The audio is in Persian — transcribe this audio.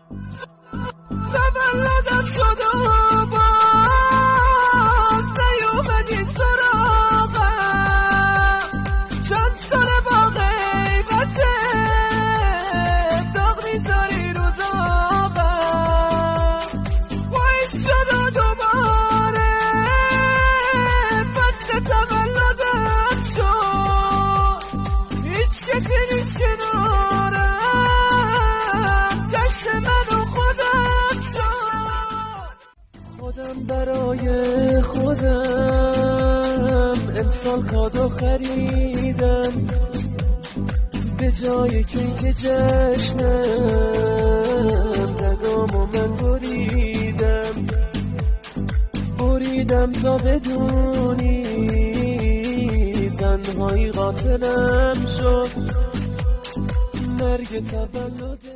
تولدم شد و باز نیومدی سراغم، چند سال با غیبته داغ میذاری رو داغم. وایس شد و دوباره فصل تولدم شد، هیچ کسی نیست کنارم، جشن من و خودم شد. خودم برای خودم امسال کادو خریدم، به جای کیک جشنم رگامو من بریدم تا بدونی تنهایی قاتلم شد. مرگ تولد